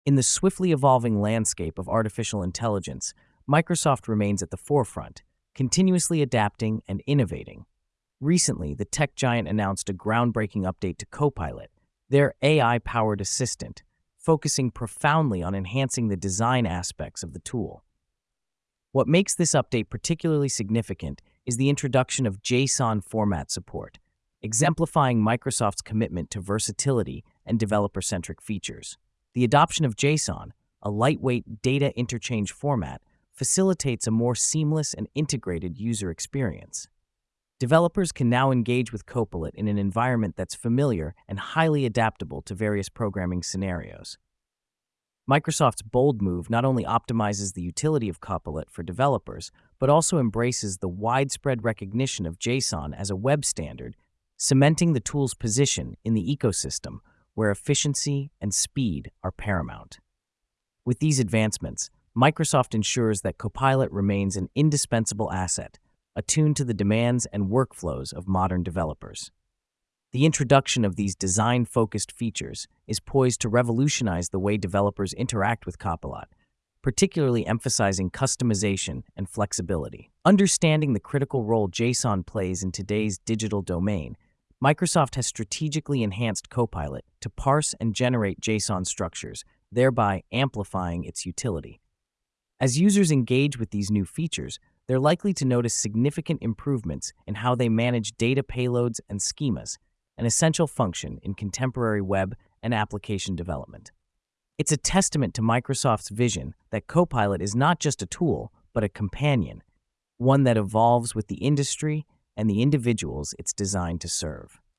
In the swiftly evolving landscape of artificial intelligence, Microsoft remains at the forefront, continuously adapting and innovating. Recently, the tech giant announced a groundbreaking update to Copilot, their AI powered assistant, focusing profoundly on enhancing the design aspects of the tool. What makes this update particularly significant is the introduction of JSON format support, exemplifying Microsoft's commitment to versatility and developer centric features. The adoption of JSON, a lightweight data interchange format, facilitates a more seamless and integrated user experience. Developers can now engage with Copilot in an environment that's familiar and highly adaptable to various programming scenarios. Microsoft's bold move not only optimizes the utility of Copilot for developers, but also embraces the widespread recognition of JSON as a web standard, cementing the tool's position in the ecosystem where efficiency and speed are paramount. With these advancements, Microsoft ensures that Copilot remains an indispensable asset, attuned to the demands and workflows of modern developers. The introduction of these design-focused features is poised to revolutionize the way developers interact with Copilot, particularly emphasizing customization and flexibility. Understanding the critical role JSON plays in today's digital domain, Microsoft has strategically enhanced Copilot to parse and generate JSON structures, thereby amplifying its utility. As users engage with these new features, they're likely to notice significant improvements in how they manage data payloads and schemas, an essential function in contemporary web and application development. It's a testament to Microsoft's vision that Copilot is not just a tool, but a companion, one that evolves with the industry and the individuals it's designed to serve.